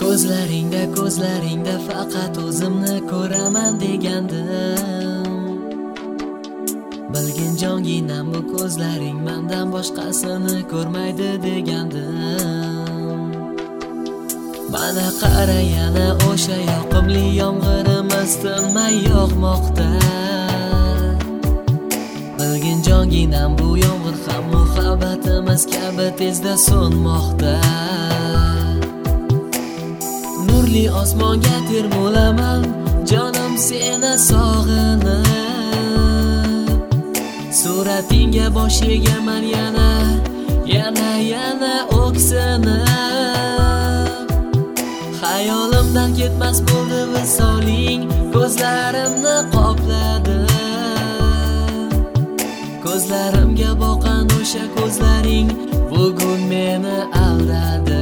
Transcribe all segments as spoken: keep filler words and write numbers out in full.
Ko'zlaringda ko'zlaringda faqat o'zimni ko'raman degandim. Bilgin jonginam bu ko'zlaring mendan boshqasini ko'rmaydi degandim. Mana qara yana o'sha yoqimli yomg'irimiz tinmay yog'moqda. Bilgin jonginam bu yomg'ir ham muhabbatimiz kabi tezda so'nmoqda. Nurli osmonga termulaman jonim seni sog'inib. Suratingga bosh egaman yana yana yana o'ksinib. Xayolimdan ketmas bo'ldi visoling, ko'zlarimni qopladi. Ko'zlarimga boqan o'sha ko'zlaring bugun meni aldadi.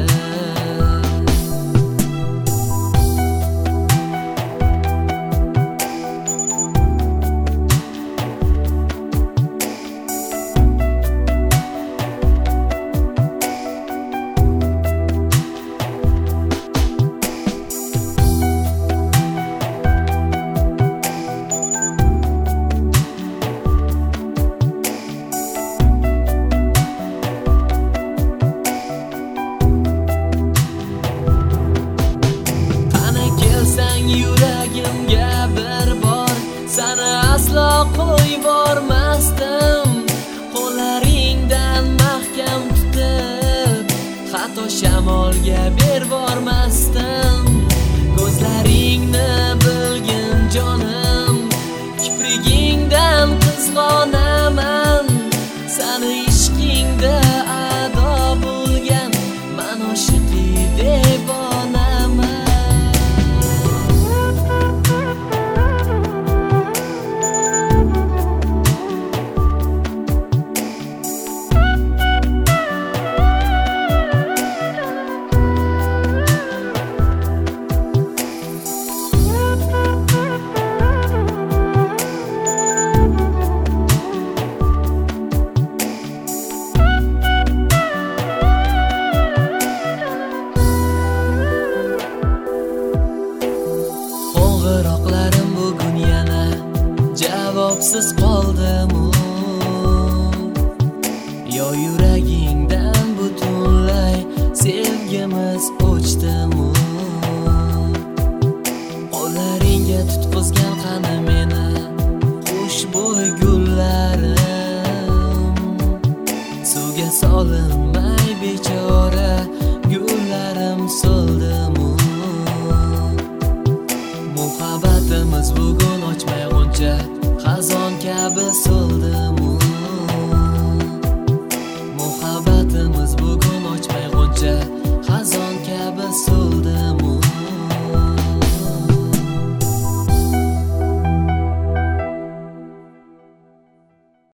Yuragimga bir bor seni aslo qo'yvormasdim. Qo'llaringdan mahkam tutib hatto shamolga bervormasdim. Ko'zlaringni bilgin jonim, kiprigingdan qizg'onaman. Seni ishqingda ado bo'lgan men oshiqi devonaman. Qo'ng'iroqlarim bugun yana javobsiz qoldimu? Yo yuragingdan butunlay sevgimiz o'chdimi? Qo'llaringga tutqizgan qani meni xushbo'y gullarim. Suvga solinmay bechora gullarim so'l